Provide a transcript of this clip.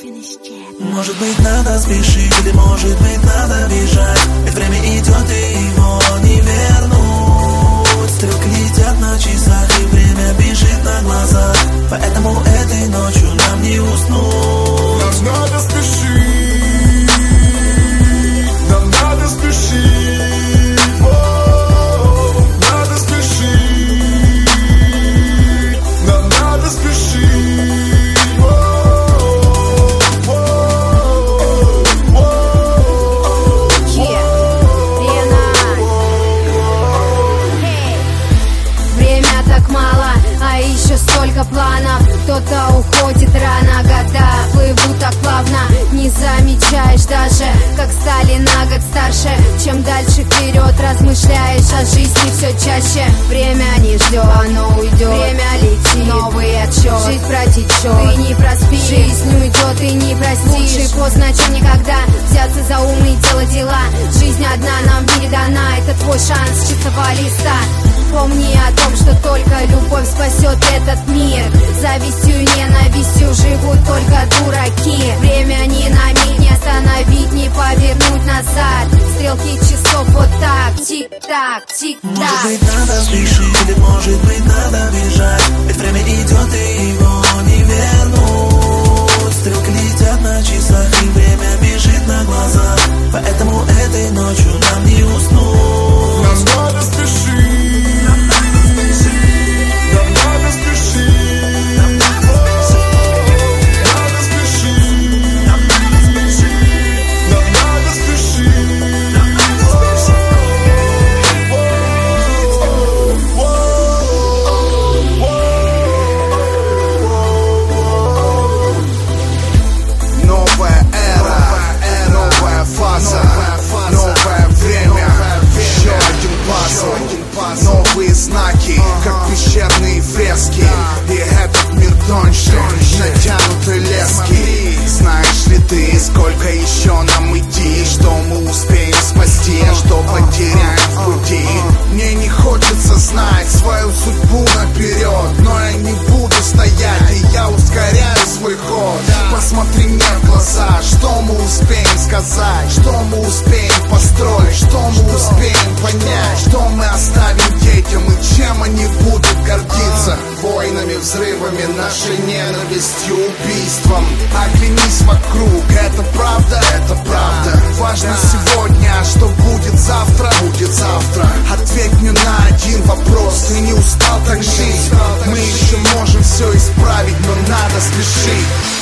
Может быть, надо спешить, или может быть, надо бежать. Ведь время идет, и его не вернуть. Стрелки летят на часах, и время бежит на глазах. Поэтому этой ночью нам не уснуть. Нам надо спешить, нам надо спешить, надо спешить, нам надо спешить. Столько планов, кто-то уходит рано, года плывут так плавно. Не замечаешь даже, как стали на год старше. Чем дальше вперед размышляешь о жизни все чаще. Время не ждет, оно уйдет, время летит, новый отчет, жизнь протечет, ты не проспишь, жизнь уйдет, и не простишь. Лучше поздно, чем никогда, взяться за ум и делать дела. Жизнь одна нам передана, это твой шанс с чистого листа. Помни о том, что только любовь спасет этот мир. Завистью и ненавистью живут только дураки. Время ни на миг не остановить, не повернуть назад. Стрелки часов вот так, тик-так, тик-так. Может быть, надо спешить, или может быть, надо бежать. Ведь время идет, и его не вернуть. Стрелки летят на часах, и время бежит на глазах. Поэтому этой ночью нам не уснуть. Нам надо спешить. Новые знаки, как пещерные фрески. И этот мир тоньше натянутой лески. Знаешь ли ты, сколько еще нам идти? Что мы успеем спасти, а что потеряем в пути? Мне не хочется знать свою судьбу наперед, но я не буду стоять, и я ускоряю свой ход. Посмотри мне в глаза, что мы успеем сказать, что мы успеем построить, что мы успеем понять, что мы оставим детям и чем они будут гордиться. Войнами, взрывами, нашей ненавистью, убийством. Оглянись вокруг, это правда, это правда. Важно сегодня, а что будет завтра, будет завтра. Ответь мне на один вопрос, ты не устал так жить? Мы еще можем все исправить, но надо спешить.